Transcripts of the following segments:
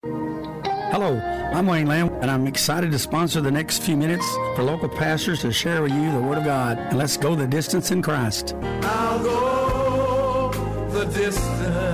Hello, I'm Wayne Lamb, and I'm excited to sponsor the next few minutes for local pastors to share with you the Word of God. And let's go the distance in Christ. I'll go the distance.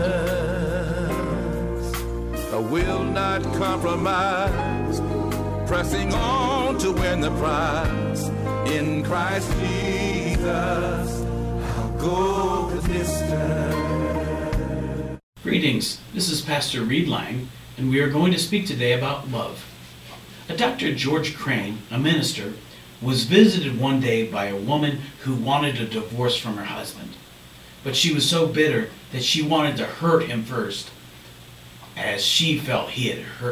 I will not compromise. Pressing on to win the prize. In Christ Jesus, I'll go the distance. Greetings, this is Pastor Reed Lang, and we are going to speak today about love. A Dr. George Crane, a minister, was visited one day by a woman who wanted a divorce from her husband. But she was so bitter that she wanted to hurt him first, as she felt she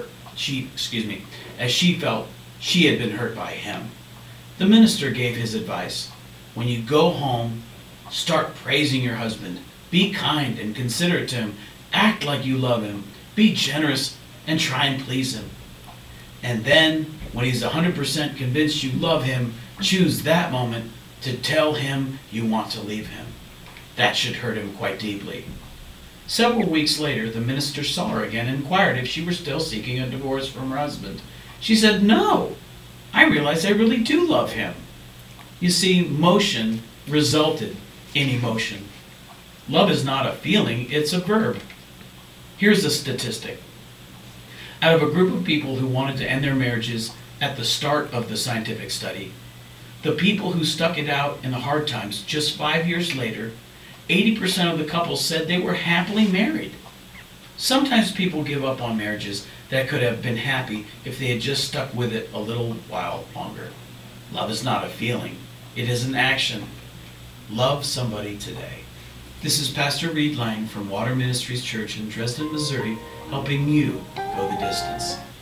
had been hurt by him. The minister gave his advice. When you go home, start praising your husband. Be kind and considerate to him. Act like you love him. Be generous and try and please him. And then, when he's 100% convinced you love him, choose that moment to tell him you want to leave him. That should hurt him quite deeply. Several weeks later, the minister saw her again and inquired if she were still seeking a divorce from her husband. She said, "No, I realize I really do love him." You see, motion resulted in emotion. Love is not a feeling, it's a verb. Here's a statistic. Out of a group of people who wanted to end their marriages at the start of the scientific study, the people who stuck it out in the hard times just 5 years later, 80% of the couples said they were happily married. Sometimes people give up on marriages that could have been happy if they had just stuck with it a little while longer. Love is not a feeling, it is an action. Love somebody today. This is Pastor Reed Lang from Water Ministries Church in Dresden, Missouri, helping you go the distance.